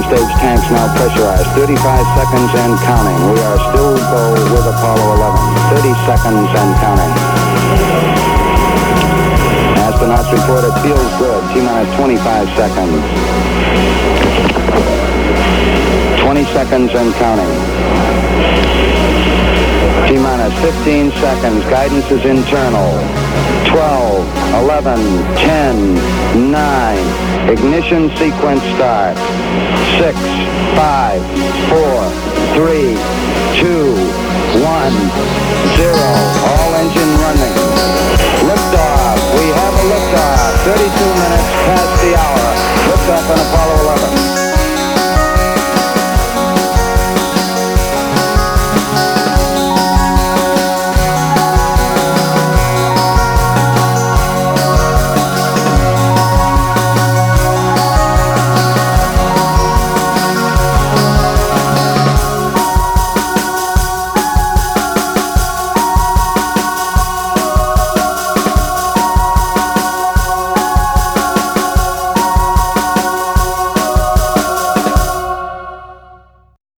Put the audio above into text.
stage tanks now pressurized. 35 seconds and counting. We are still go with Apollo 11. 30 seconds and counting. Astronauts report it feels good. T-minus 25 seconds. 20 seconds and counting. T-minus 15 seconds. Guidance is internal. 12, 11, 10, 9. Ignition sequence starts. 6, 5, 4, 3, 2, 1, 0. All engine running. Liftoff. We have a liftoff. 32 minutes past the hour. Liftoff on Apollo